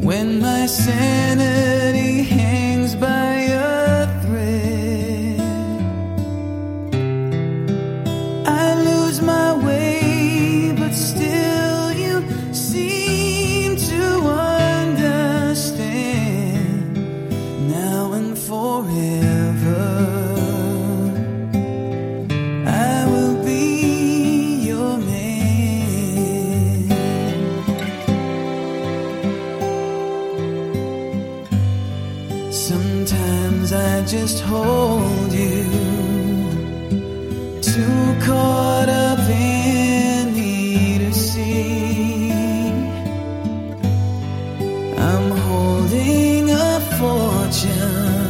when my sanity hangs by a thread. I lose my way, but still you seem to understand. Now and forever, I will be your man. Sometimes I just hold you, too caught up in me to see. I'm holding a fortune